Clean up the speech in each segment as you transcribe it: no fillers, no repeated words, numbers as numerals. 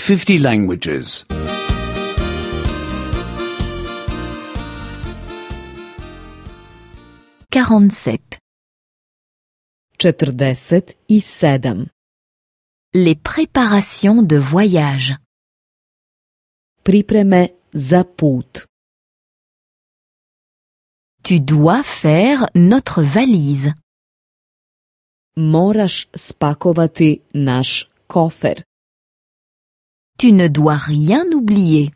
50 languages. 47. 47. Les préparations de voyage. Pripreme za put. Tu dois faire notre valise. Moraš spakovati naš kofer. Tu ne dois rien oublier.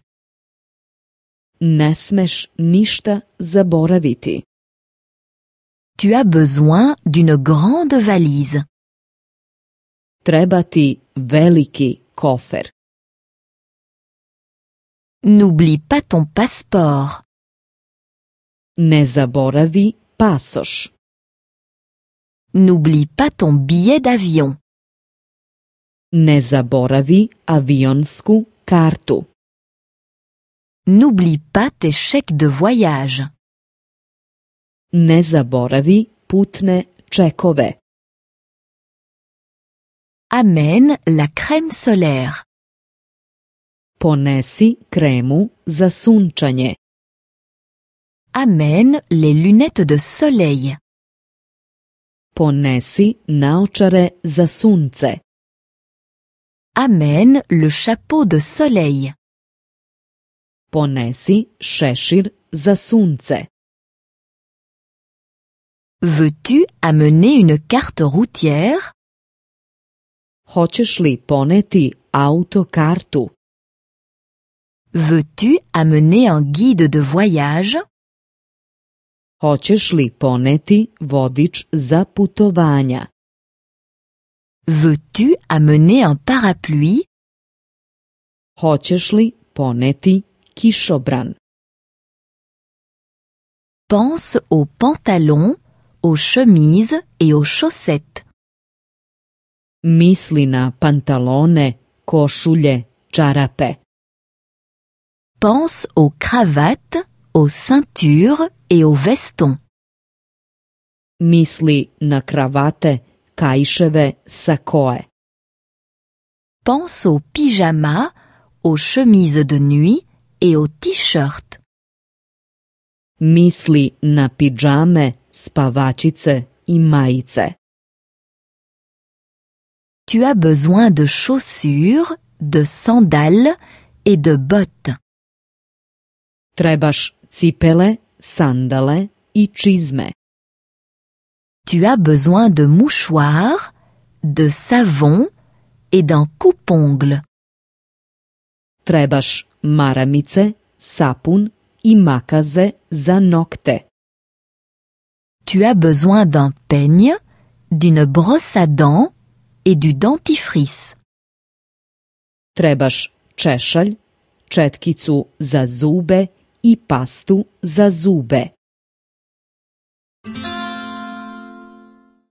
Ne smeš ništa zaboraviti. Tu as besoin d'une grande valise. Treba ti veliki kofer. N'oublie pas ton passeport. Ne zaboravi pasoš. N'oublie pas ton billet d'avion. Ne zaboravi avionsku kartu. N'oublie pas tes chèques de voyage. Ne zaboravi putne čekove. Amène la crème solaire. Ponesi kremu za sunčanje. Amène les lunettes de soleil. Ponesi naočare za sunce. Amène le chapeau de soleil. Ponesi šešir za sunce. Veux-tu amener une carte routière? Hoćeš li poneti autokartu? Veux-tu amener un guide de voyage? Hoćeš li poneti vodič za putovanja? Veux-tu amener un parapluie? Hoćeš li poneti kišobran? Pense aux pantalons, aux chemises et aux chaussettes. Misli na pantalone, košulje, čarape. Pense aux cravates, aux ceintures et aux vestons. Misli na kravate, kaiševe, sakoe. Pense aux pyjamas, aux chemises de nuit et aux t-shirts. Misli na pidžame, spavačice i majice. Tu as besoin de chaussures, de sandales et de bottes. Trebaš cipele, sandale i čizme. Tu as besoin de mouchoirs, de savon et d'un coupe-ongles. Trebaš maramice, sapun i makaze za nokte. Tu as besoin d'un peigne, d'une brosse à dents et du dentifrice. Trebaš češalj, četkicu za zube i pastu za zube.